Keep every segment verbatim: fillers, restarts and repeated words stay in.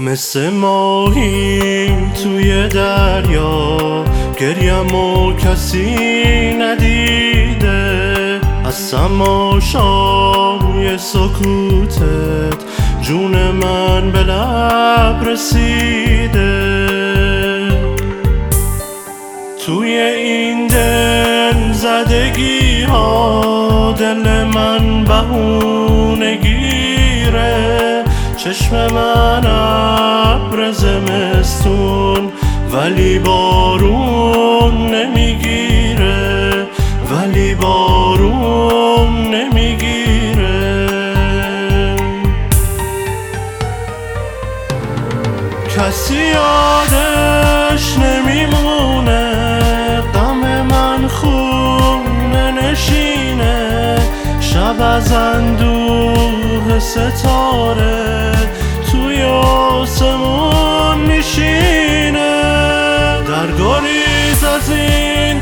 مثل ماهی توی دریا گریم و کسی ندیده، از تماشای سکوتت جون من به لب رسیده. توی این دل زدگی ها دل من بهونه گیره، چشم من ابر زمستون ولی بارون نمیگیره، ولی بارون نمیگیره. کسی یادش نمیمونه غم من خونه نشینه، شب از اندوه ستاره توی آسمون میشینه. در گریز از این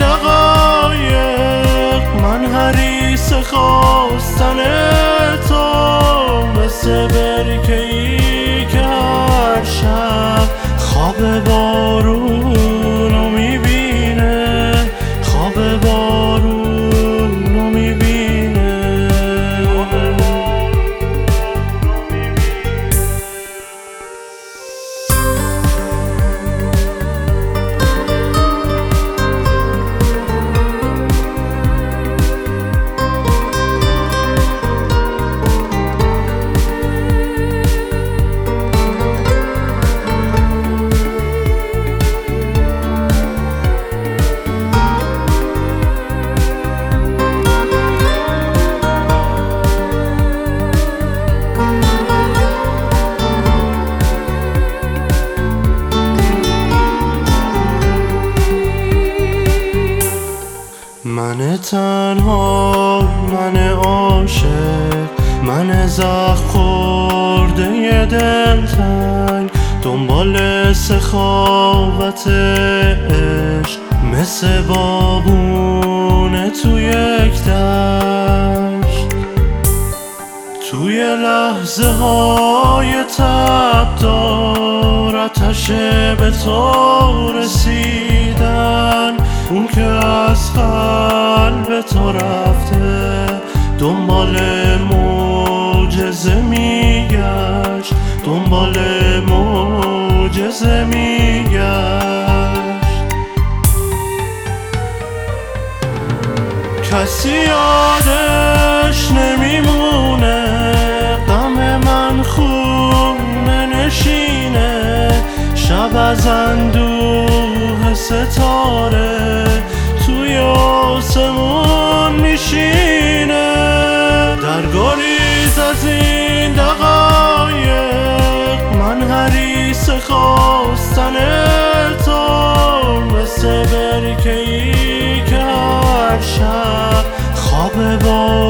دقایق من حریص خواستن تو، مثل برکه‌ای که هر شب خواب بارونو میبینه، خواب بارونو میبینه. من تنها، من عاشق، من زخم خورده دلتنگ، دنبال سخاوت عشق مثل بابونه توی یک دشت. توی لحظه های تبدار آتش به تو رسیدن، اون که از قلب تو رفته دنبال معجزه میگشت، دنبال معجزه میگشت. کسی یادش نمیمونه غم من خونه نشینه، شب از اندوه ستاره توی آسمون میشینه. در گریز از این دقایق من حریص خواستن تو، مثل برکه‌ای که هر شب خواب با